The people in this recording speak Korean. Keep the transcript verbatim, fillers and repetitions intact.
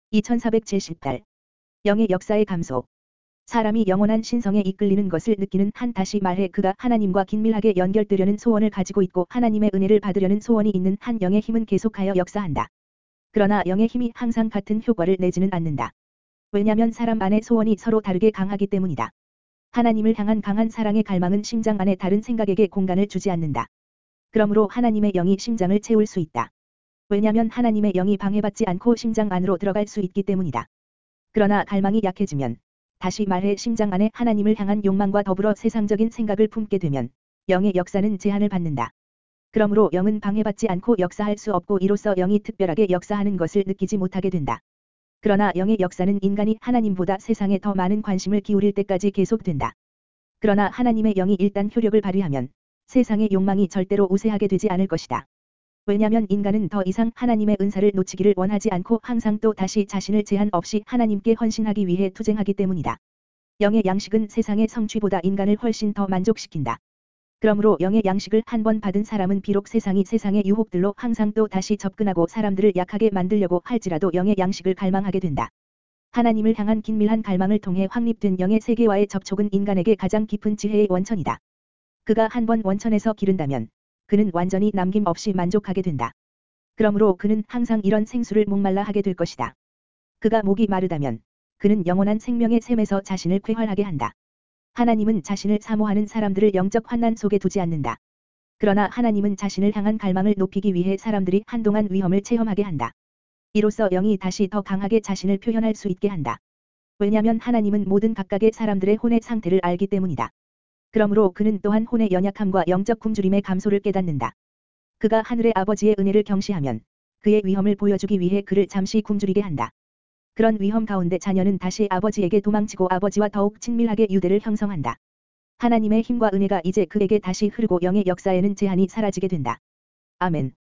이천사백칠십팔. 영의 역사의 감소. 사람이 영원한 신성에 이끌리는 것을 느끼는 한 다시 말해 그가 하나님과 긴밀하게 연결되려는 소원을 가지고 있고 하나님의 은혜를 받으려는 소원이 있는 한 영의 힘은 계속하여 역사한다. 그러나 영의 힘이 항상 같은 효과를 내지는 않는다. 왜냐하면 사람 안의 소원이 서로 다르게 강하기 때문이다. 하나님을 향한 강한 사랑의 갈망은 심장 안에 다른 생각에게 공간을 주지 않는다. 그러므로 하나님의 영이 심장을 채울 수 있다. 왜냐하면 하나님의 영이 방해받지 않고 심장 안으로 들어갈 수 있기 때문이다. 그러나 갈망이 약해지면, 다시 말해 심장 안에 하나님을 향한 욕망과 더불어 세상적인 생각을 품게 되면 영의 역사는 제한을 받는다. 그러므로 영은 방해받지 않고 역사할 수 없고 이로써 영이 특별하게 역사하는 것을 느끼지 못하게 된다. 그러나 영의 역사는 인간이 하나님보다 세상에 더 많은 관심을 기울일 때까지 계속된다. 그러나 하나님의 영이 일단 효력을 발휘하면 세상의 욕망이 절대로 우세하게 되지 않을 것이다. 왜냐하면 인간은 더 이상 하나님의 은사를 놓치기를 원하지 않고 항상 또 다시 자신을 제한 없이 하나님께 헌신하기 위해 투쟁하기 때문이다. 영의 양식은 세상의 성취보다 인간을 훨씬 더 만족시킨다. 그러므로 영의 양식을 한 번 받은 사람은 비록 세상이 세상의 유혹들로 항상 또 다시 접근하고 사람들을 약하게 만들려고 할지라도 영의 양식을 갈망하게 된다. 하나님을 향한 긴밀한 갈망을 통해 확립된 영의 세계와의 접촉은 인간에게 가장 깊은 지혜의 원천이다. 그가 한 번 원천에서 기른다면 그는 완전히 남김없이 만족하게 된다. 그러므로 그는 항상 이런 생수를 목말라 하게 될 것이다. 그가 목이 마르다면 그는 영원한 생명의 샘에서 자신을 쾌활하게 한다. 하나님은 자신을 사모하는 사람들을 영적 환난 속에 두지 않는다. 그러나 하나님은 자신을 향한 갈망을 높이기 위해 사람들이 한동안 위험을 체험하게 한다. 이로써 영이 다시 더 강하게 자신을 표현할 수 있게 한다. 왜냐하면 하나님은 모든 각각의 사람들의 혼의 상태를 알기 때문이다. 그러므로 그는 또한 혼의 연약함과 영적 굶주림의 감소를 깨닫는다. 그가 하늘의 아버지의 은혜를 경시하면 그의 위험을 보여주기 위해 그를 잠시 굶주리게 한다. 그런 위험 가운데 자녀는 다시 아버지에게 도망치고 아버지와 더욱 친밀하게 유대를 형성한다. 하나님의 힘과 은혜가 이제 그에게 다시 흐르고 영의 역사에는 제한이 사라지게 된다. 아멘.